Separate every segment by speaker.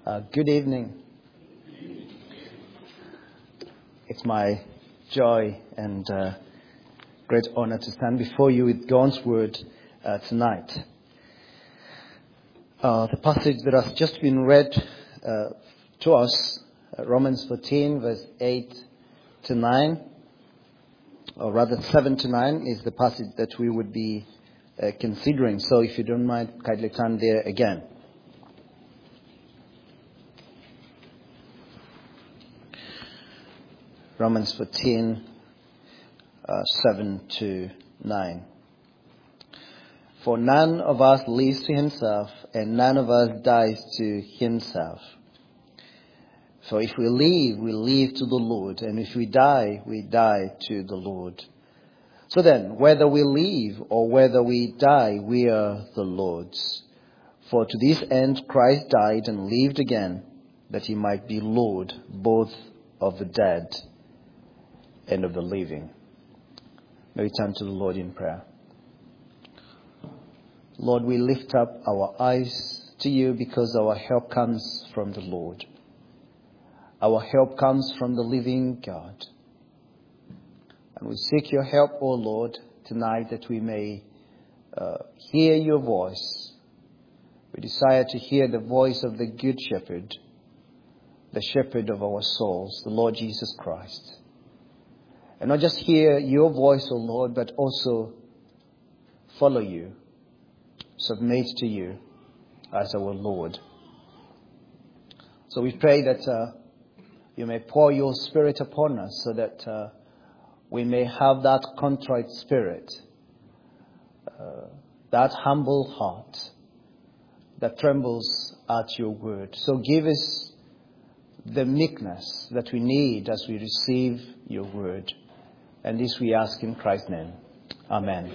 Speaker 1: Good evening. It's my joy and great honor to stand before you with God's word tonight. The passage that has just been read to us, Romans 14, verse 8 to 9, or rather 7 to 9, is the passage that we would be considering. So if you don't mind, kindly turn there again. Romans 14, 7 to 9. For none of us lives to himself, and none of us dies to himself. For if we live to the Lord, and if we die to the Lord. So then, whether we live or whether we die, we are the Lord's. For to this end Christ died and lived again, that he might be Lord both of the dead and of the living. May we turn to the Lord in prayer. Lord, we lift up our eyes to you because our help comes from the Lord. Our help comes from the living God. And we seek your help, O Lord, tonight that we may hear your voice. We desire to hear the voice of the Good Shepherd, the Shepherd of our souls, the Lord Jesus Christ. And not just hear your voice, O Lord, but also follow you, submit to you as our Lord. So we pray that you may pour your Spirit upon us so that we may have that contrite spirit, that humble heart that trembles at your word. So give us the meekness that we need as we receive your word. And this we ask in Christ's name. Amen.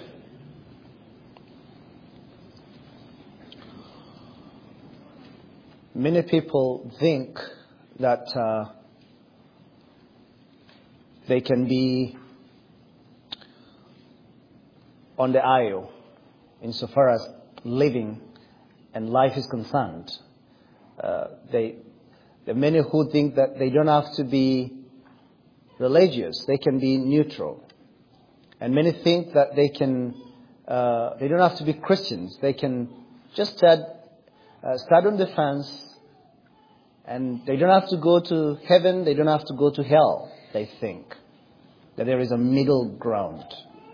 Speaker 1: Many people think that they can be on the aisle insofar as living and life is concerned. There are many who think that they don't have to be religious, they can be neutral. And many think that they don't have to be Christians. They can just stand on the fence, and they don't have to go to heaven, they don't have to go to hell. They think that there is a middle ground.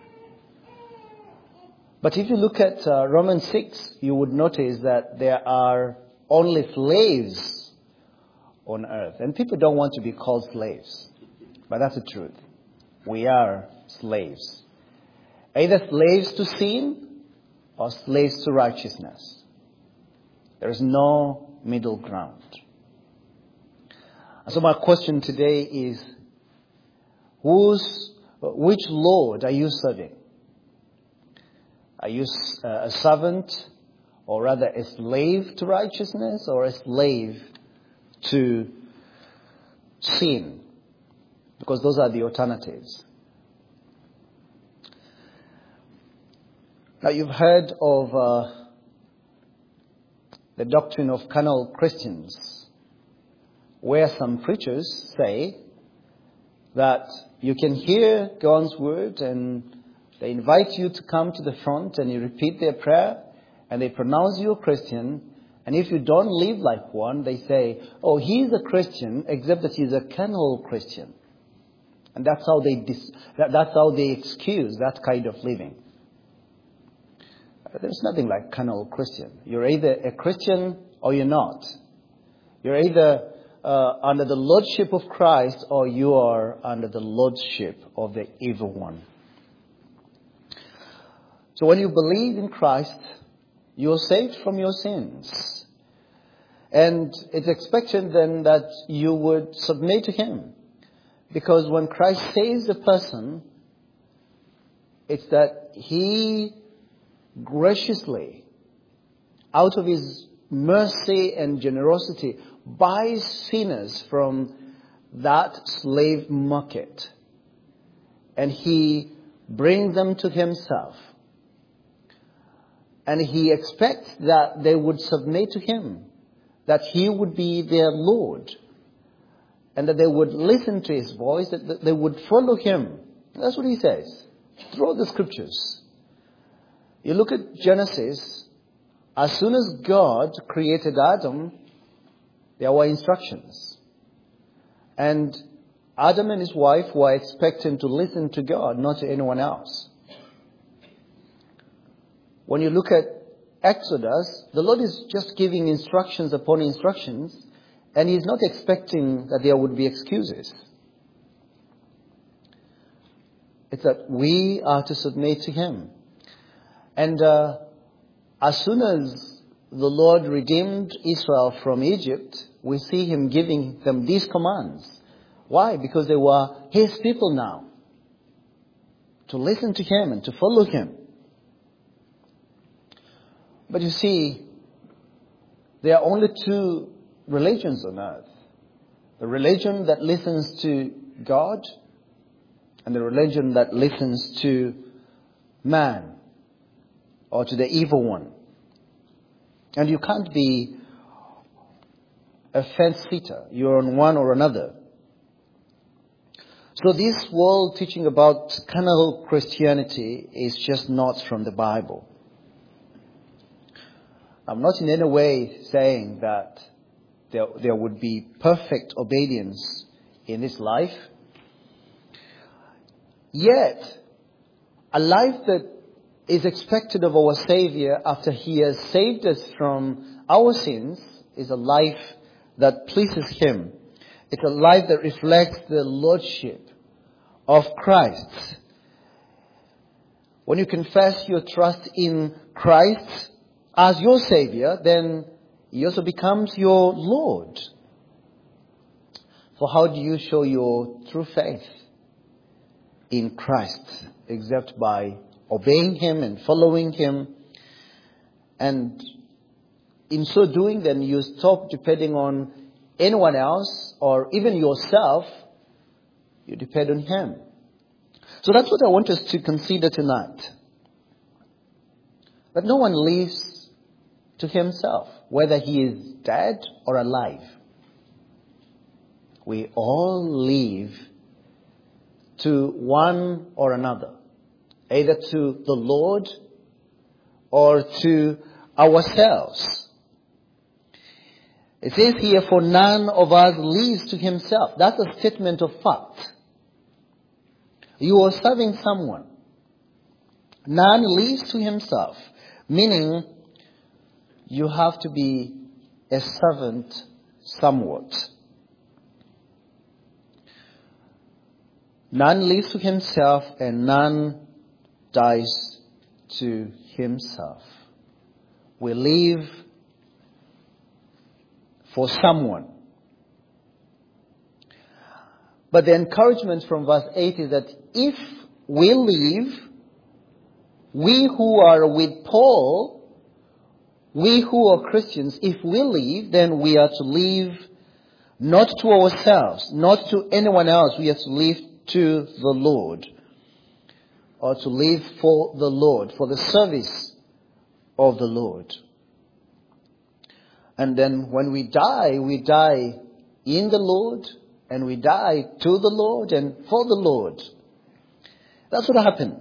Speaker 1: But if you look at Romans 6, you would notice that there are only slaves on earth. And people don't want to be called slaves. But that's the truth. We are slaves. Either slaves to sin or slaves to righteousness. There is no middle ground. And so my question today is, which Lord are you serving? Are you a servant, or rather a slave to righteousness, or a slave to sin? Because those are the alternatives. Now you've heard of the doctrine of carnal Christians, where some preachers say that you can hear God's word and they invite you to come to the front and you repeat their prayer and they pronounce you a Christian. And if you don't live like one, they say, oh, he's a Christian, except that he's a carnal Christian. And that's how they excuse that kind of living. There's nothing like carnal Christian. You're either a Christian or you're not. You're either under the lordship of Christ or you are under the lordship of the evil one. So when you believe in Christ, you're saved from your sins. And it's expected then that you would submit to him. Because when Christ saves a person, it's that he graciously, out of his mercy and generosity, buys sinners from that slave market. And he brings them to himself. And he expects that they would submit to him that He would be their Lord, and that they would listen to His voice, that they would follow Him. That's what He says throughout the Scriptures. You look at Genesis, as soon as God created Adam, there were instructions. And Adam and his wife were expecting to listen to God, not to anyone else. When you look at Exodus, the Lord is just giving instructions upon instructions, and He's not expecting that there would be excuses. It's that we are to submit to Him. And as soon as the Lord redeemed Israel from Egypt, we see Him giving them these commands. Why? Because they were His people now. To listen to Him and to follow Him. But you see, there are only two religions on earth. The religion that listens to God and the religion that listens to man or to the evil one. And you can't be a fence-sitter. You're on one or another. So this world teaching about carnal Christianity is just not from the Bible. I'm not in any way saying that there would be perfect obedience in this life. Yet, a life that is expected of our Savior after He has saved us from our sins is a life that pleases Him. It's a life that reflects the Lordship of Christ. When you confess your trust in Christ as your Savior, then He also becomes your Lord. For how do you show your true faith in Christ except by obeying Him and following Him? And in so doing, then you stop depending on anyone else or even yourself. You depend on Him. So that's what I want us to consider tonight. That no one lives to himself, whether he is dead or alive. We all live to one or another, either to the Lord or to ourselves. It says here, for none of us lives to himself. That's a statement of fact. You are serving someone. None lives to himself, meaning you have to be a servant somewhat. None lives to himself and none dies to himself. We live for someone. But the encouragement from verse 8 is that if we live, we who are with Paul, we who are Christians, if we live, then we are to live not to ourselves, not to anyone else. We are to live to the Lord, or to live for the Lord, for the service of the Lord. And then when we die in the Lord, and we die to the Lord and for the Lord. That's what happens.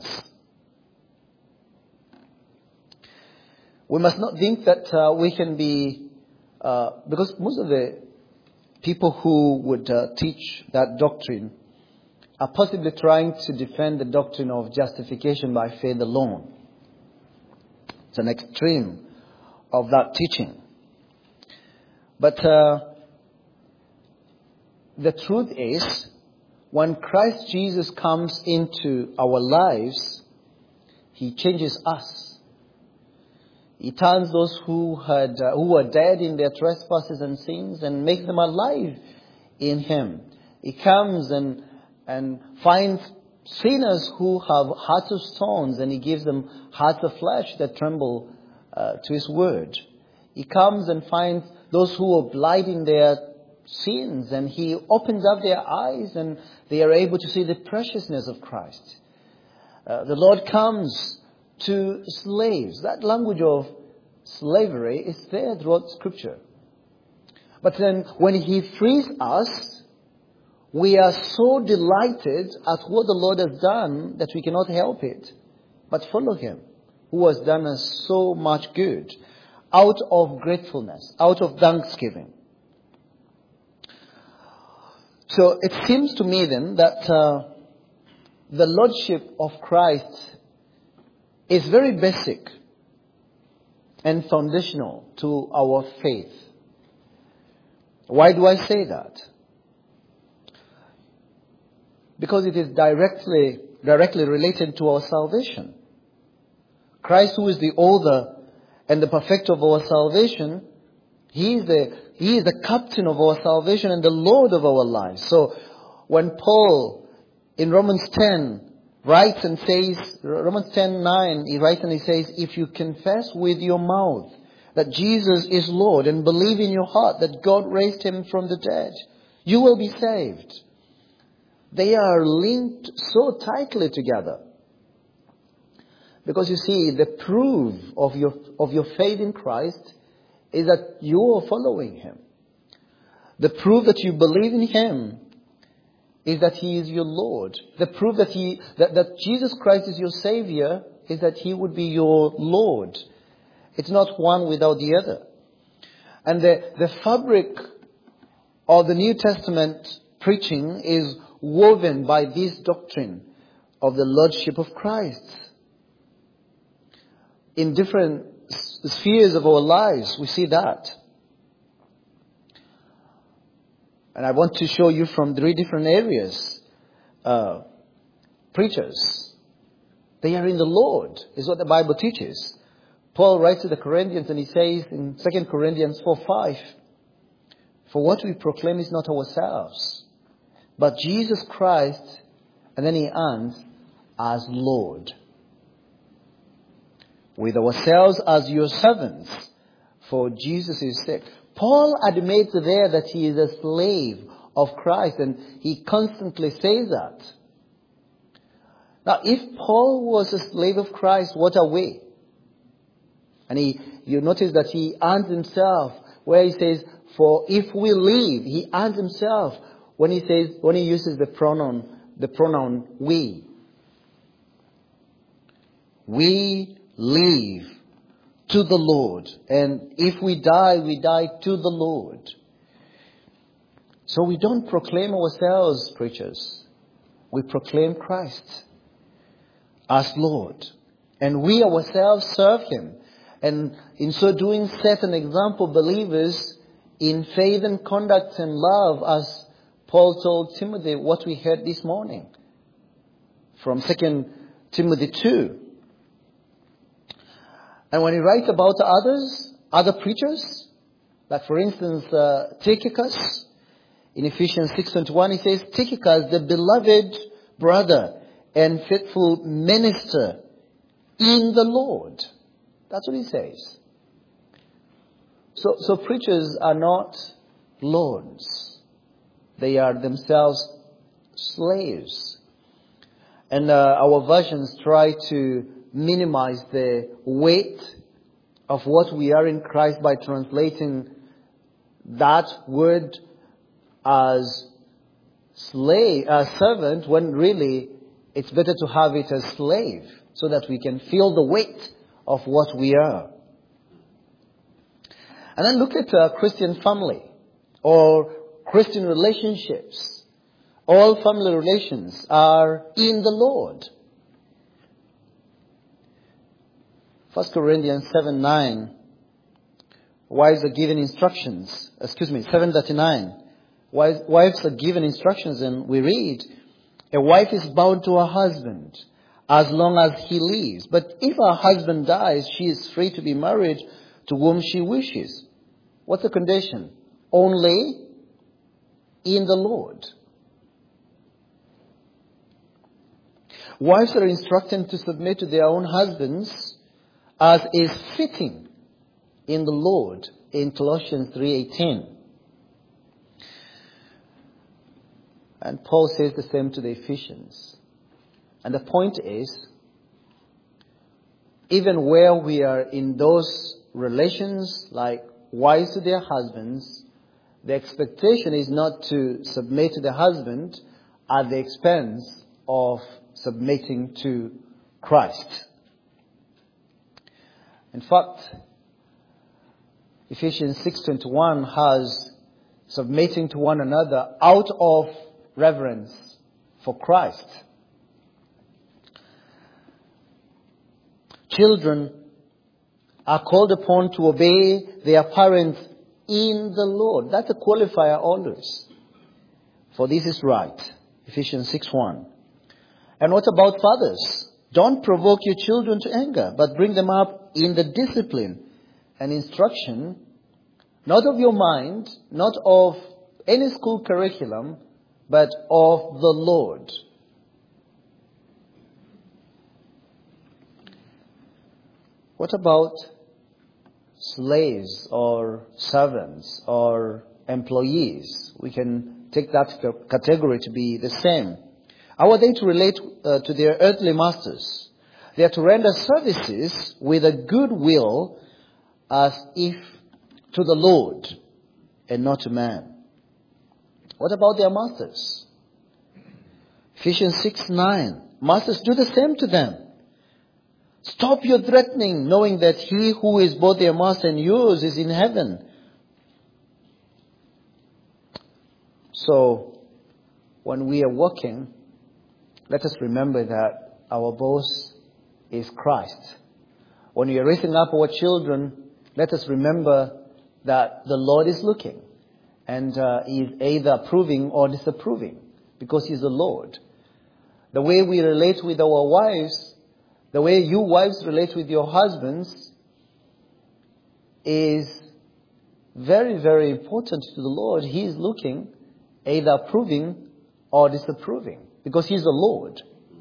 Speaker 1: We must not think that we can be, because most of the people who would teach that doctrine are possibly trying to defend the doctrine of justification by faith alone. It's an extreme of that teaching. But the truth is, when Christ Jesus comes into our lives, He changes us. He turns those who were dead in their trespasses and sins and makes them alive in Him. He comes and finds sinners who have hearts of stones, and He gives them hearts of flesh that tremble to His word. He comes and finds those who are blind in their sins, and He opens up their eyes and they are able to see the preciousness of Christ. The Lord comes to slaves. That language of slavery is there throughout Scripture. But then when He frees us, we are so delighted at what the Lord has done that we cannot help it but follow Him, who has done us so much good, out of gratefulness, out of thanksgiving. So it seems to me then that the Lordship of Christ is very basic and foundational to our faith. Why do I say that? Because it is directly related to our salvation. Christ, who is the author and the perfecter of our salvation, He is the captain of our salvation and the Lord of our lives. So when Paul in Romans 10 writes and says, Romans 10:9, he writes and he says, if you confess with your mouth that Jesus is Lord and believe in your heart that God raised Him from the dead, you will be saved. They are linked so tightly together. Because you see, the proof of your faith in Christ is that you are following Him. The proof that you believe in Him is that He is your Lord. The proof that Jesus Christ is your Savior is that He would be your Lord. It's not one without the other. And the fabric of the New Testament preaching is woven by this doctrine of the Lordship of Christ. In different spheres of our lives, we see that. And I want to show you from 3 different areas. Preachers, they are in the Lord, is what the Bible teaches. Paul writes to the Corinthians and he says in 2 Corinthians 4:5, for what we proclaim is not ourselves, but Jesus Christ, and then he ends, as Lord. With ourselves as your servants, for Jesus' sake. Paul admits there that he is a slave of Christ, and he constantly says that. Now, if Paul was a slave of Christ, what are we? And you notice that he ends himself, where he says, for if we leave, he ends himself when he uses the pronoun we. We live to the Lord. And if we die to the Lord. So we don't proclaim ourselves, preachers. We proclaim Christ as Lord. And we ourselves serve Him. And in so doing, set an example, believers, in faith and conduct and love, as Paul told Timothy, what we heard this morning from 2 Timothy 2. And when he writes about other preachers, like for instance Tychicus, in Ephesians 6:21, he says, Tychicus, the beloved brother and faithful minister in the Lord. That's what he says. So preachers are not lords. They are themselves slaves. And our versions try to minimize the weight of what we are in Christ by translating that word as servant, when really it's better to have it as slave, so that we can feel the weight of what we are. And then look at a Christian family or Christian relationships. All family relations are in the Lord. 1 Corinthians 7:9, wives are given instructions. 7:39. Wives are given instructions, and we read, a wife is bound to her husband as long as he lives. But if her husband dies, she is free to be married to whom she wishes. What's the condition? Only in the Lord. Wives are instructed to submit to their own husbands as is fitting in the Lord, in Colossians 3:18. And Paul says the same to the Ephesians. And the point is, even where we are in those relations, like wives to their husbands, the expectation is not to submit to the husband at the expense of submitting to Christ. In fact, Ephesians 6:21 has submitting to one another out of reverence for Christ. Children are called upon to obey their parents in the Lord. That's a qualifier always. For this is right. Ephesians 6:1. And what about fathers? Don't provoke your children to anger, but bring them up in the discipline and instruction, not of your mind, not of any school curriculum, but of the Lord. What about slaves or servants or employees? We can take that category to be the same. How are they to relate to their earthly masters? They are to render services with a good will as if to the Lord and not to man. What about their masters? Ephesians 6:9. Masters, do the same to them. Stop your threatening, knowing that he who is both their master and yours is in heaven. So, when we are working, let us remember that our boss is Christ. When we are raising up our children, let us remember that the Lord is looking. And He is either approving or disapproving, because He is the Lord. The way we relate with our wives, the way you wives relate with your husbands, is very, very important to the Lord. He is looking, either approving or disapproving, because He is the Lord.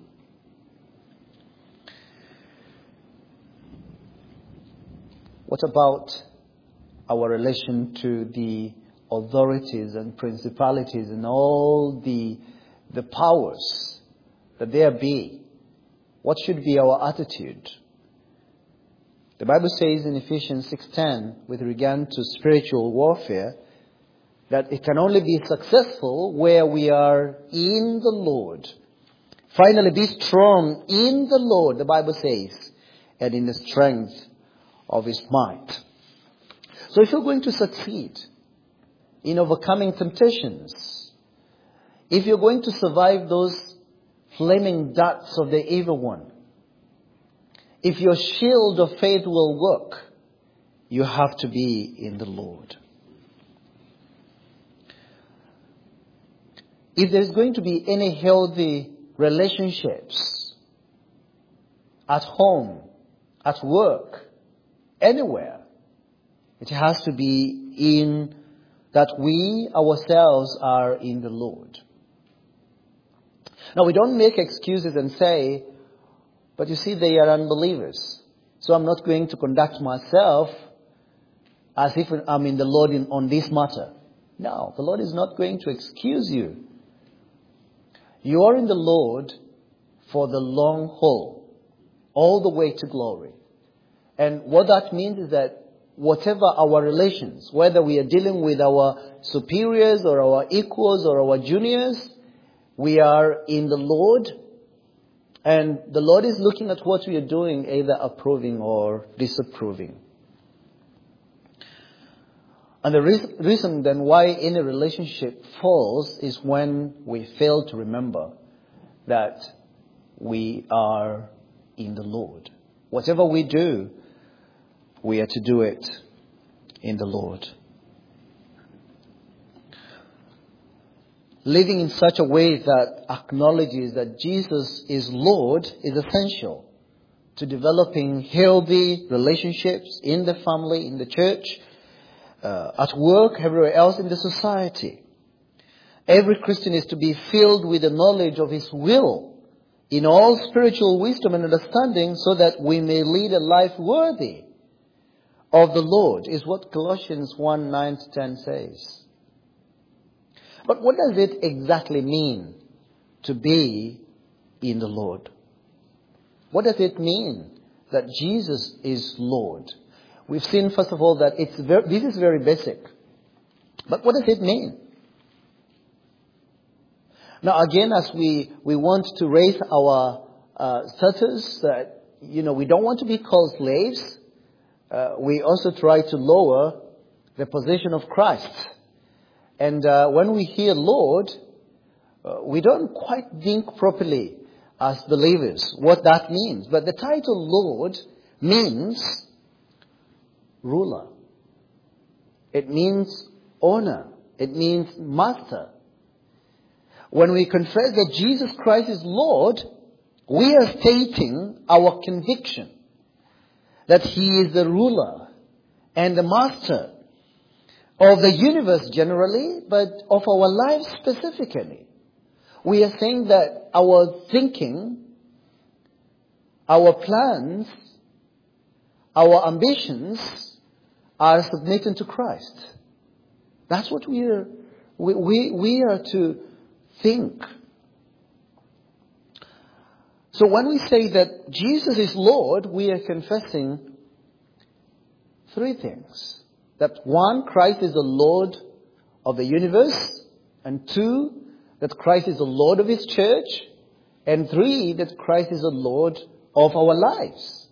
Speaker 1: What about our relation to the authorities and principalities and all the powers that there be? What should be our attitude? The Bible says in Ephesians 6:10, with regard to spiritual warfare, that it can only be successful where we are in the Lord. Finally, be strong in the Lord, the Bible says, and in the strength of His might. So if you're going to succeed in overcoming temptations, if you're going to survive those flaming darts of the evil one, if your shield of faith will work, you have to be in the Lord. If there's going to be any healthy relationships at home, at work, anywhere, it has to be in that we ourselves are in the Lord. Now, we don't make excuses and say, but you see, they are unbelievers, so I'm not going to conduct myself as if I'm in the Lord on this matter. No, the Lord is not going to excuse you. You are in the Lord for the long haul, all the way to glory. And what that means is that whatever our relations, whether we are dealing with our superiors or our equals or our juniors, we are in the Lord, and the Lord is looking at what we are doing, either approving or disapproving. And the reason then why any relationship falls is when we fail to remember that we are in the Lord. Whatever we do, we are to do it in the Lord. Living in such a way that acknowledges that Jesus is Lord is essential to developing healthy relationships in the family, in the church, at work, everywhere else in the society. Every Christian is to be filled with the knowledge of His will in all spiritual wisdom and understanding, so that we may lead a life worthy of the Lord, is what Colossians 1:9-10 says. But what does it exactly mean to be in the Lord? What does it mean that Jesus is Lord? We've seen, first of all, that this is very basic. But what does it mean? Now again, as we want to raise our status, that we don't want to be called slaves. We also try to lower the position of Christ. And when we hear Lord, we don't quite think properly as believers what that means. But the title Lord means ruler. It means owner. It means master. When we confess that Jesus Christ is Lord, we are stating our conviction that He is the ruler and the master of the universe generally, but of our lives specifically. We are saying that our thinking, our plans, our ambitions are submitted to Christ. That's what we are to think. So when we say that Jesus is Lord, we are confessing three things. That one, Christ is the Lord of the universe. And two, that Christ is the Lord of His church. And three, that Christ is the Lord of our lives.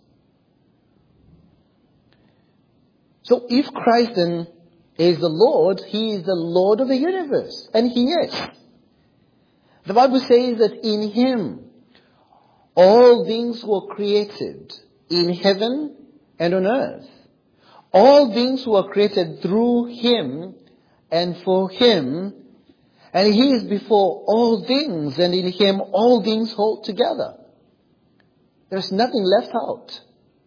Speaker 1: So if Christ then is the Lord, He is the Lord of the universe. And He is. The Bible says that in Him all things were created in heaven and on earth. All things were created through Him and for Him. And He is before all things, and in Him all things hold together. There's nothing left out.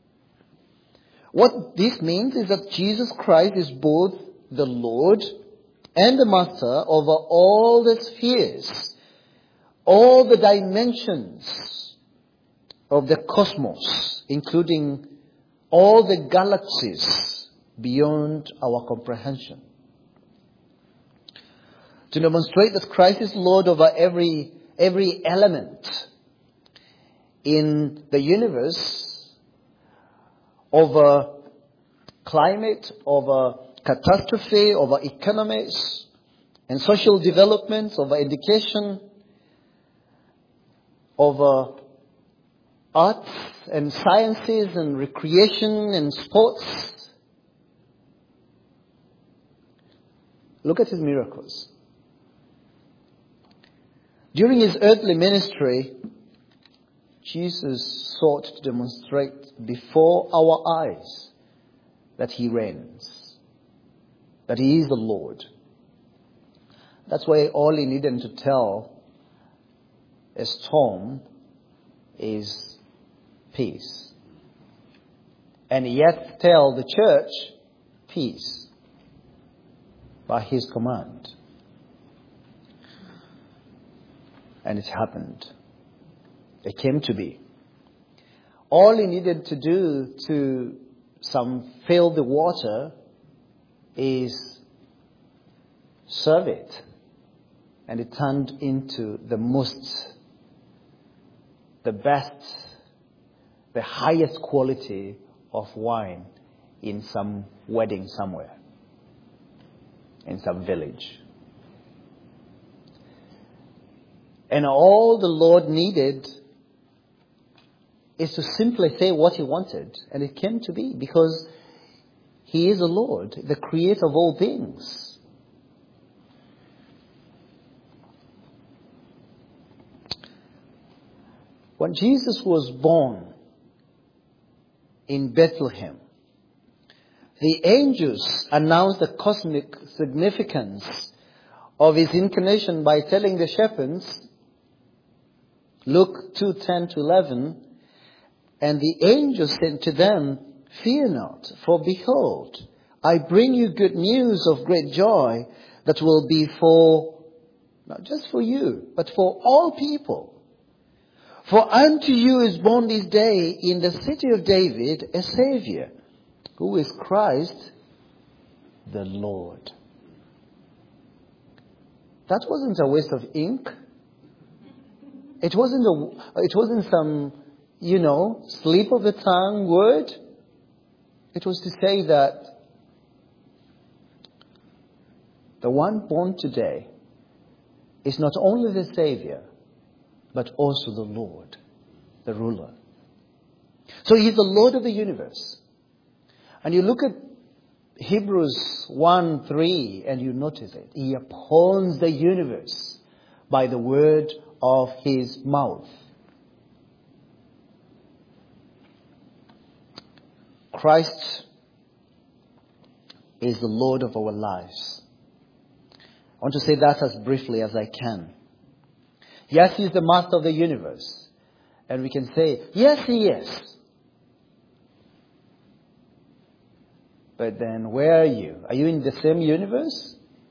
Speaker 1: What this means is that Jesus Christ is both the Lord and the Master over all the spheres, all the dimensions of the cosmos, including all the galaxies beyond our comprehension. To demonstrate that Christ is Lord over every element in the universe, over climate, over catastrophe, over economics and social developments, over education, over arts and sciences and recreation and sports. Look at His miracles. During His earthly ministry, Jesus sought to demonstrate before our eyes that He reigns, that He is the Lord. That's why all He needed to tell a storm is peace. And yet tell the church peace by His command. And it happened. It came to be. All He needed to do to fill the water is serve it. And it turned into the best, the highest quality of wine in some wedding somewhere, in some village. And all the Lord needed is to simply say what He wanted. And it came to be because He is the Lord, the creator of all things. When Jesus was born in Bethlehem, the angels announced the cosmic significance of His incarnation by telling the shepherds, Luke 2:10-11, and the angel said to them, "Fear not, for behold, I bring you good news of great joy that will be for, not just for you, but for all people. For unto you is born this day in the city of David a Savior, who is Christ the Lord." That wasn't a waste of ink. It wasn't some, slip of the tongue word. It was to say that the one born today, is not only the Savior, but also the Lord, the ruler. So He's the Lord of the universe. And you look at Hebrews 1:3 and you notice it. He upholds the universe by the word of His mouth. Christ is the Lord of our lives. I want to say that as briefly as I can. Yes, He is the master of the universe. And we can say, yes, He is. But then where are you? Are you in the same universe?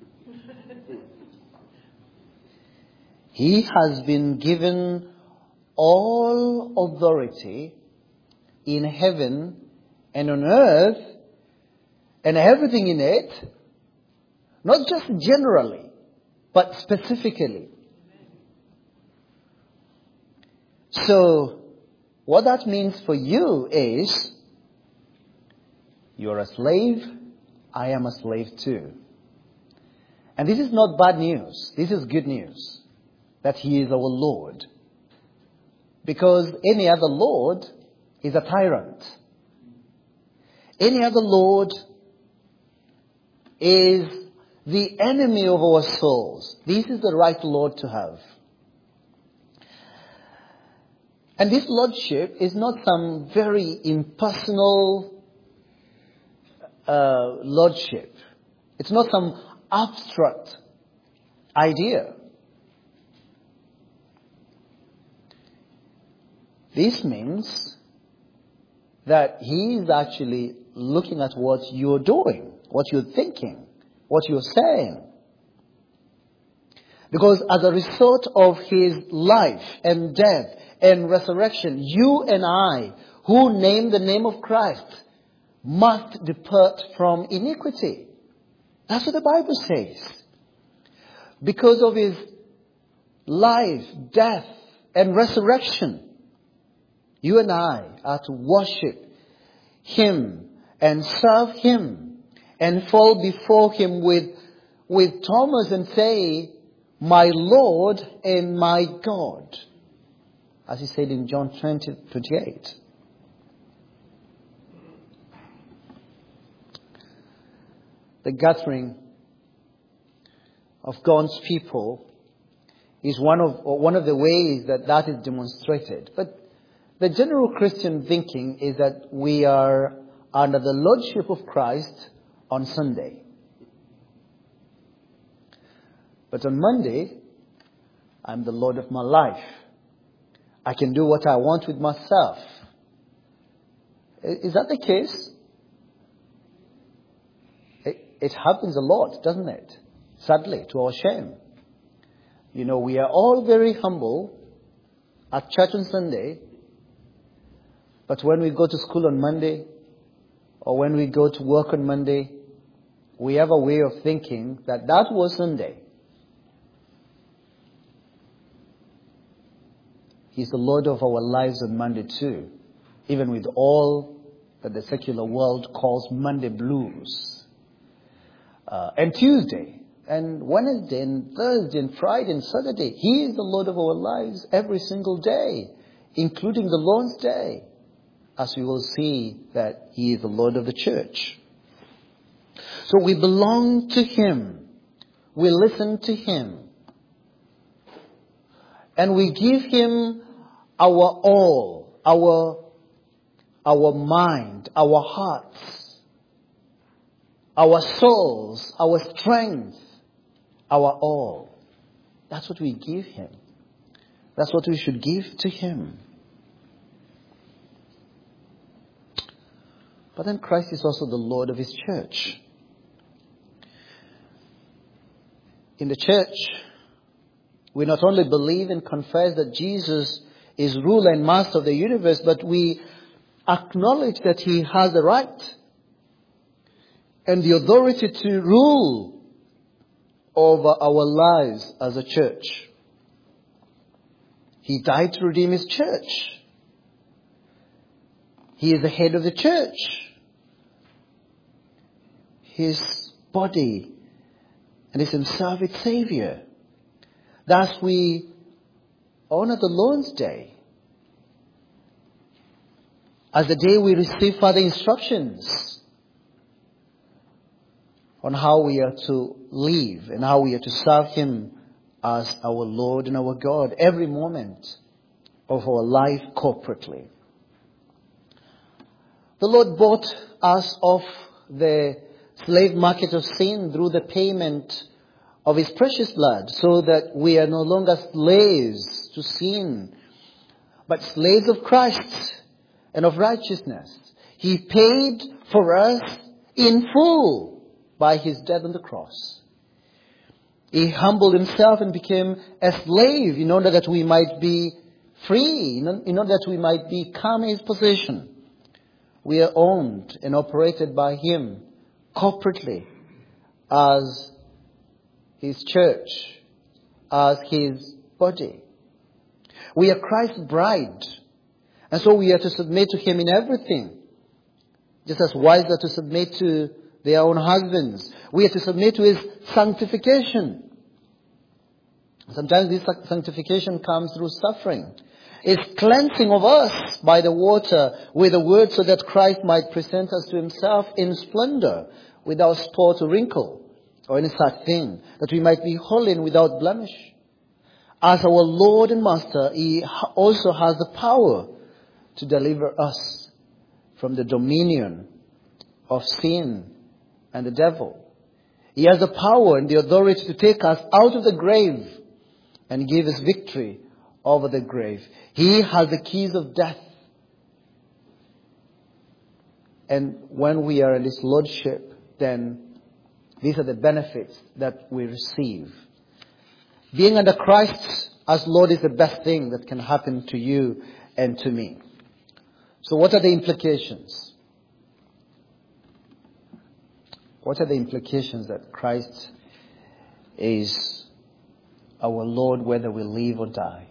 Speaker 1: He has been given all authority in heaven and on earth and everything in it, not just generally, but specifically. So, what that means for you is, you're a slave, I am a slave too. And this is not bad news. This is good news. That He is our Lord. Because any other Lord is a tyrant. Any other Lord is the enemy of our souls. This is the right Lord to have. And this Lordship is not some very impersonal Lordship. It's not some abstract idea. This means that He is actually looking at what you're doing, what you're thinking, what you're saying. Because as a result of His life and death and resurrection, you and I, who name the name of Christ, must depart from iniquity. That's what the Bible says. Because of His life, death, and resurrection, you and I are to worship Him and serve Him and fall before Him with Thomas and say, my Lord and my God. As He said in John 20:28. The gathering of God's people is one of the ways that is demonstrated. But the general Christian thinking is that we are under the Lordship of Christ on Sunday. But on Monday, I'm the Lord of my life. I can do what I want with myself. Is that the case? It happens a lot, doesn't it? Sadly, to our shame. You know, we are all very humble at church on Sunday, but when we go to school on Monday, or when we go to work on Monday, we have a way of thinking that was Sunday. He's the Lord of our lives on Monday too, even with all that the secular world calls Monday blues. And Tuesday, and Wednesday, and Thursday, and Friday, and Saturday. He is the Lord of our lives every single day, including the Lord's Day, as we will see that He is the Lord of the church. So we belong to Him. We listen to Him. And we give Him our all, our mind, our hearts, our souls, our strength, our all. That's what we give Him. That's what we should give to Him. But then Christ is also the Lord of His church. In the church, we not only believe and confess that Jesus is ruler and master of the universe, but we acknowledge that He has the right and the authority to rule over our lives as a church. He died to redeem His church. He is the head of the church. His body and is himself its Savior. Thus we honor the Lord's Day as the day we receive further instructions on how we are to live and how we are to serve him as our Lord and our God every moment of our life corporately. The Lord bought us off the slave market of sin through the payment of his precious blood, so that we are no longer slaves to sin, but slaves of Christ and of righteousness. He paid for us in full by his death on the cross. He humbled himself and became a slave in order that we might be free, in order that we might become his possession. We are owned and operated by him corporately as his church, as his body. We are Christ's bride, and so we are to submit to him in everything, just as wives are to submit to their own husbands. We are to submit to his sanctification. Sometimes this sanctification comes through suffering. It's cleansing of us by the water with the word, so that Christ might present us to himself in splendor, without spot or wrinkle or any such thing, that we might be holy and without blemish. As our Lord and Master, he also has the power to deliver us from the dominion of sin and the devil. He has the power and the authority to take us out of the grave and give us victory over the grave. He has the keys of death. And when we are in his lordship, then these are the benefits that we receive. Being under Christ as Lord is the best thing that can happen to you and to me. So what are the implications? What are the implications that Christ is our Lord whether we live or die?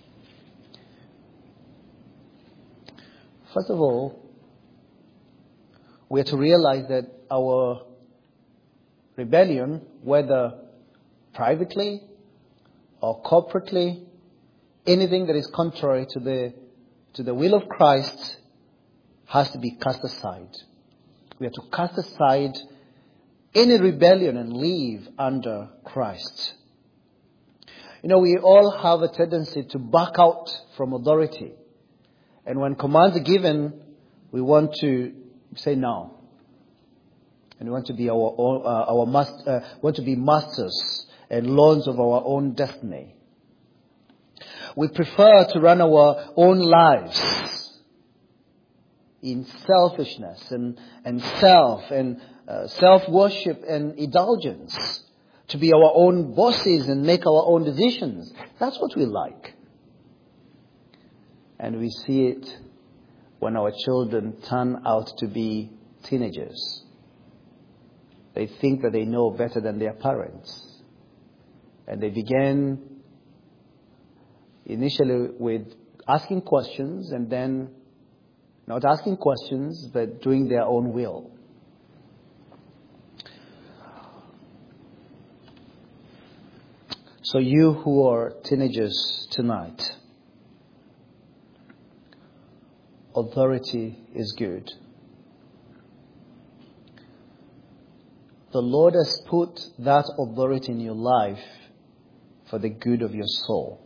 Speaker 1: First of all, we are to realize that our rebellion, whether privately or corporately, anything that is contrary to the will of Christ has to be cast aside. We are to cast aside any rebellion and live under Christ. You know, we all have a tendency to back out from authority. And when commands are given, we want to say no. And we want to be want to be masters and lords of our own destiny. We prefer to run our own lives in selfishness and self-worship and indulgence, to be our own bosses and make our own decisions. That's what we like. And we see it when our children turn out to be teenagers. They think that they know better than their parents. And they begin initially with asking questions, and then not asking questions, but doing their own will. So you who are teenagers tonight, authority is good. The Lord has put that authority in your life for the good of your soul.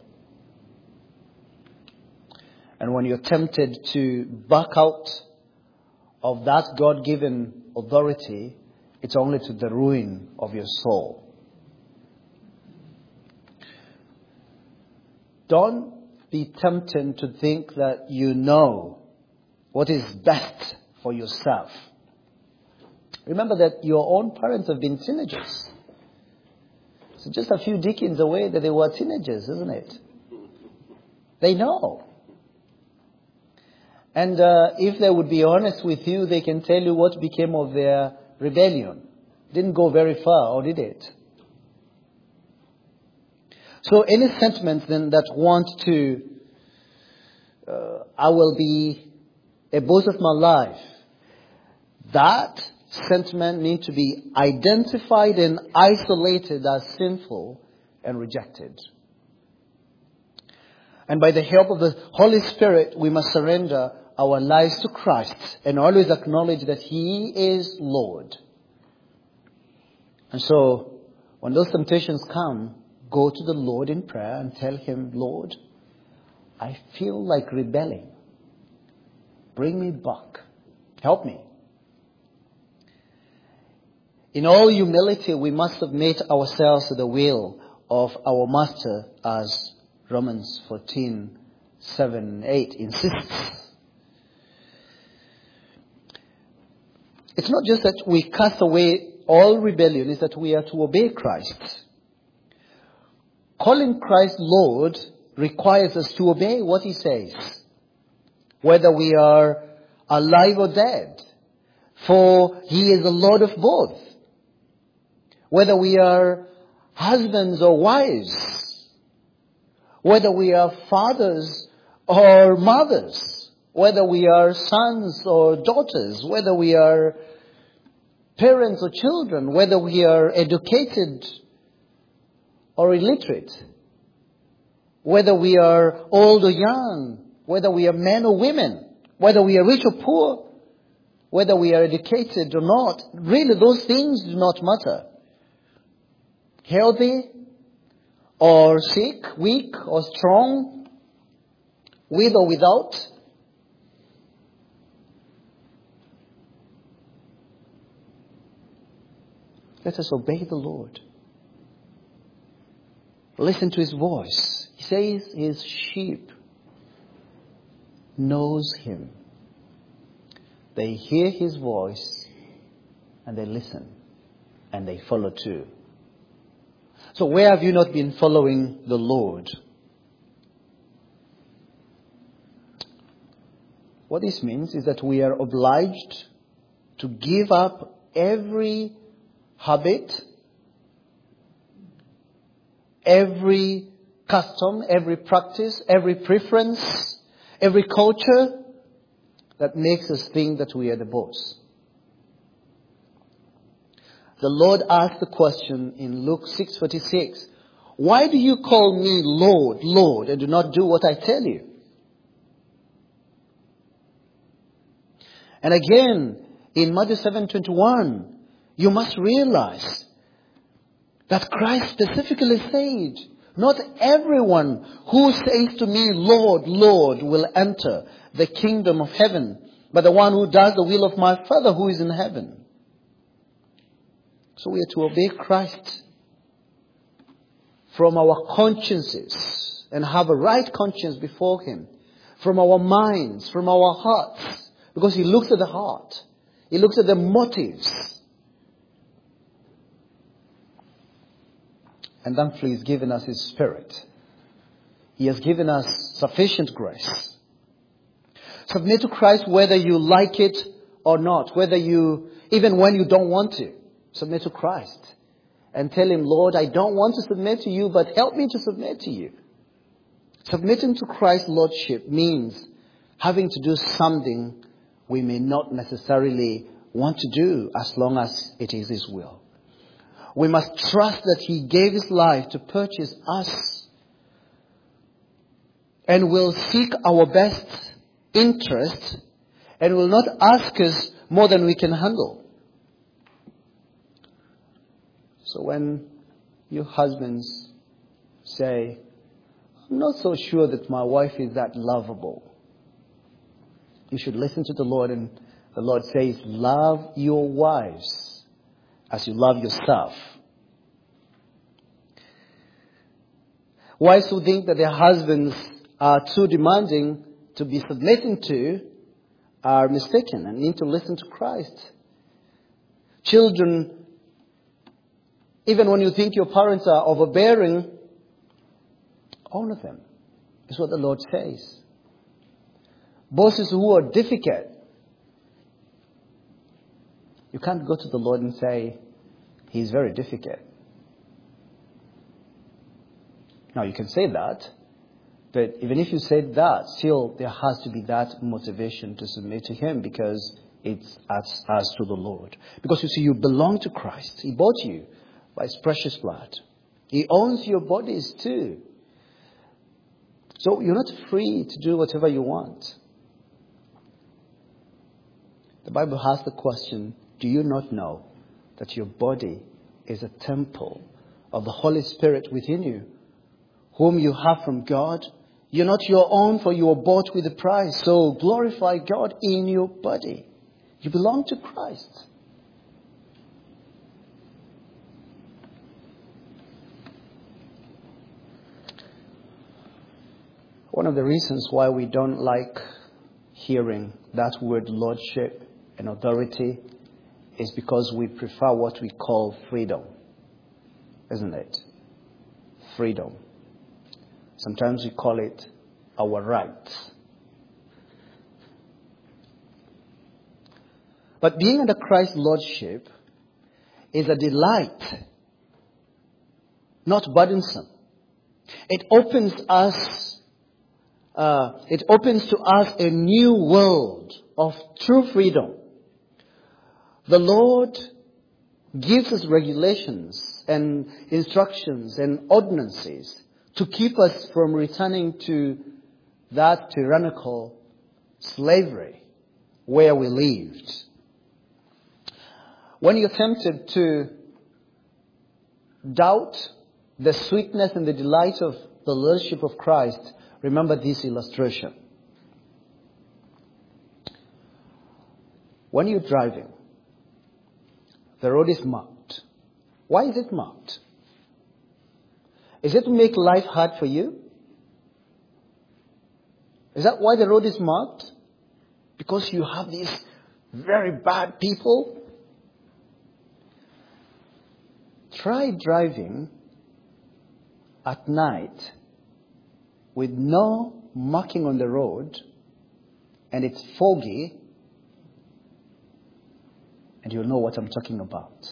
Speaker 1: And when you're tempted to back out of that God-given authority, it's only to the ruin of your soul. Don't be tempted to think that you know what is best for yourself. Remember that your own parents have been teenagers. So just a few decades away that they were teenagers, isn't it? They know. And if they would be honest with you, they can tell you what became of their rebellion. Didn't go very far, or did it? So any sentiments then that want to, I will be a boss of my life, that sentiment need to be identified and isolated as sinful and rejected. And by the help of the Holy Spirit, we must surrender our lives to Christ and always acknowledge that He is Lord. And so, when those temptations come, go to the Lord in prayer and tell Him, Lord, I feel like rebelling. Bring me back. Help me. In all humility, we must submit ourselves to the will of our Master, as Romans 14:7-8 insists. It's not just that we cast away all rebellion, it's that we are to obey Christ. Calling Christ Lord requires us to obey what He says, whether we are alive or dead, for He is the Lord of both. Whether we are husbands or wives, whether we are fathers or mothers, whether we are sons or daughters, whether we are parents or children, whether we are educated or illiterate, whether we are old or young, whether we are men or women, whether we are rich or poor, whether we are educated or not, really those things do not matter. Healthy or sick, weak or strong, with or without. Let us obey the Lord. Listen to His voice. He says His sheep knows Him. They hear His voice and they listen and they follow too. So where have you not been following the Lord? What this means is that we are obliged to give up every habit, every custom, every practice, every preference, every culture that makes us think that we are the boss. The Lord asked the question in Luke 6:46, why do you call me Lord, Lord, and do not do what I tell you? And again, in Matthew 7:21, you must realize that Christ specifically said, not everyone who says to me, Lord, Lord, will enter the kingdom of heaven, but the one who does the will of my Father who is in heaven. So we are to obey Christ from our consciences and have a right conscience before Him, from our minds, from our hearts, because He looks at the heart. He looks at the motives. And thankfully He's given us His Spirit. He has given us sufficient grace. Submit to Christ whether you like it or not, even when you don't want to. Submit to Christ and tell Him, Lord, I don't want to submit to you, but help me to submit to you. Submitting to Christ's Lordship means having to do something we may not necessarily want to do as long as it is His will. We must trust that He gave His life to purchase us and will seek our best interest and will not ask us more than we can handle. So when you husbands say, I'm not so sure that my wife is that lovable, you should listen to the Lord, and the Lord says, love your wives as you love yourself. Wives who think that their husbands are too demanding to be submitting to are mistaken and need to listen to Christ. Children, even when you think your parents are overbearing, honor them. Is what the Lord says. Bosses who are difficult, you can't go to the Lord and say, He's very difficult. Now you can say that, but even if you said that, still there has to be that motivation to submit to Him because it's as to the Lord. Because you see, you belong to Christ. He bought you by His precious blood. He owns your bodies too. So you're not free to do whatever you want. The Bible has the question, do you not know that your body is a temple of the Holy Spirit within you, whom you have from God? You're not your own, for you were bought with a price. So glorify God in your body. You belong to Christ. One of the reasons why we don't like hearing that word lordship and authority is because we prefer what we call freedom. Isn't it? Freedom. Sometimes we call it our rights. But being under Christ's lordship is a delight, not burdensome. It opens to us a new world of true freedom. The Lord gives us regulations and instructions and ordinances to keep us from returning to that tyrannical slavery where we lived. When you're tempted to doubt the sweetness and the delight of the lordship of Christ, remember this illustration. When you're driving, the road is marked. Why is it marked? Is it to make life hard for you? Is that why the road is marked? Because you have these very bad people? Try driving at night with no marking on the road and it's foggy, and you'll know what I'm talking about.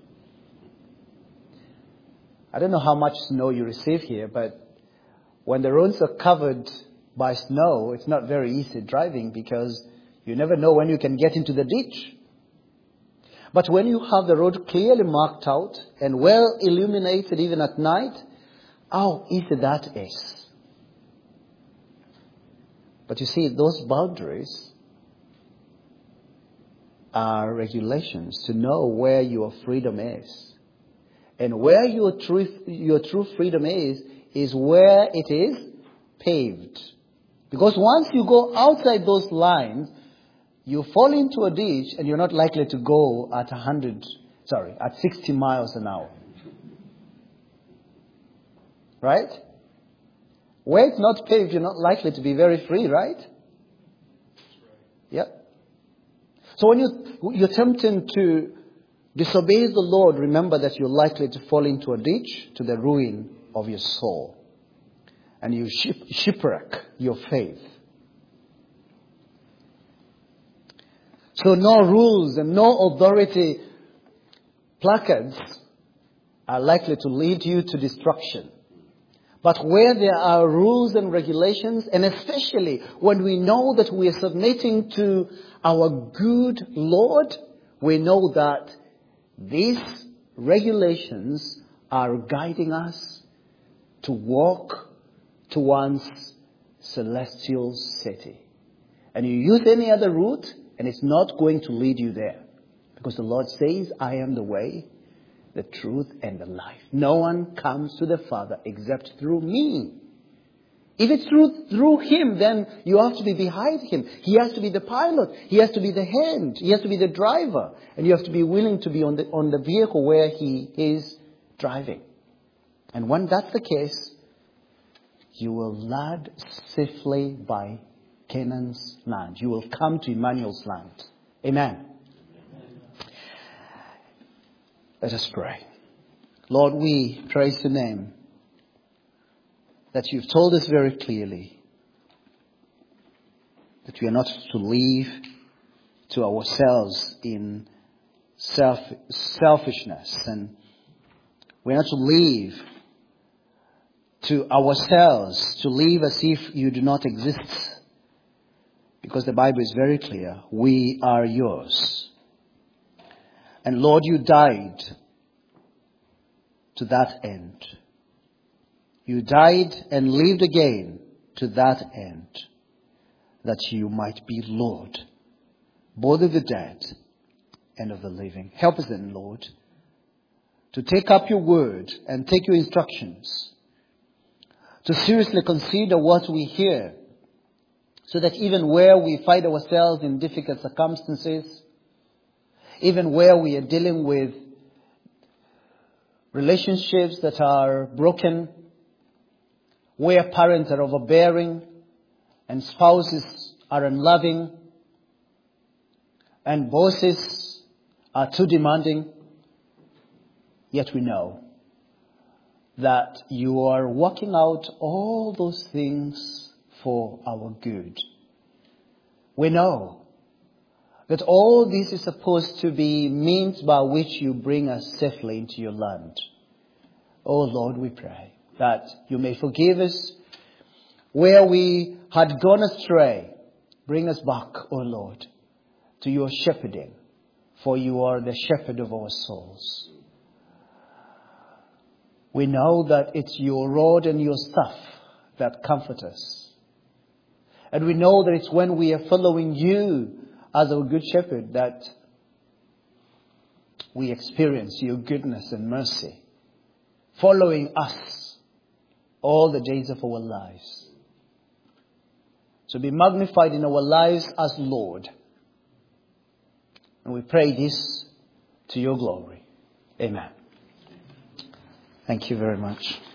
Speaker 1: I don't know how much snow you receive here, but when the roads are covered by snow, it's not very easy driving because you never know when you can get into the ditch. But when you have the road clearly marked out and well illuminated even at night, how easy that is. But you see, those boundaries are regulations to know where your freedom is. And where your true freedom is where it is paved. Because once you go outside those lines, you fall into a ditch and you're not likely to go at 60 miles an hour. Right? Where it's not paved, you're not likely to be very free, right? Yep. So when you're tempted to disobey the Lord, remember that you're likely to fall into a ditch to the ruin of your soul. And you shipwreck your faith. So no rules and no authority placards are likely to lead you to destruction. But where there are rules and regulations, and especially when we know that we are submitting to our good Lord, we know that these regulations are guiding us to walk towards celestial city. And you use any other route, and it's not going to lead you there. Because the Lord says, I am the way, the truth, and the life. No one comes to the Father except through me. If it's through Him, then you have to be behind Him. He has to be the pilot. He has to be the hand. He has to be the driver. And you have to be willing to be on the vehicle where He is driving. And when that's the case, you will land safely by Canaan's land. You will come to Emmanuel's land. Amen. Let us pray. Lord, we praise Your name that You've told us very clearly that we are not to live to ourselves in selfishness, and we are not to live to ourselves, to live as if You do not exist. Because the Bible is very clear. We are yours. And Lord, you died to that end. You died and lived again to that end, that you might be Lord, both of the dead and of the living. Help us then, Lord, to take up your word and take your instructions, to seriously consider what we hear, so that even where we find ourselves in difficult circumstances, even where we are dealing with relationships that are broken, where parents are overbearing and spouses are unloving and bosses are too demanding, yet we know that you are working out all those things for our good. We know that all this is supposed to be means by which you bring us safely into your land. Oh Lord, we pray that you may forgive us where we had gone astray. Bring us back, oh Lord, to your shepherding, for you are the shepherd of our souls. We know that it's your rod and your staff that comfort us. And we know that it's when we are following you as our good shepherd that we experience your goodness and mercy following us all the days of our lives. So be magnified in our lives as Lord. And we pray this to your glory. Amen. Thank you very much.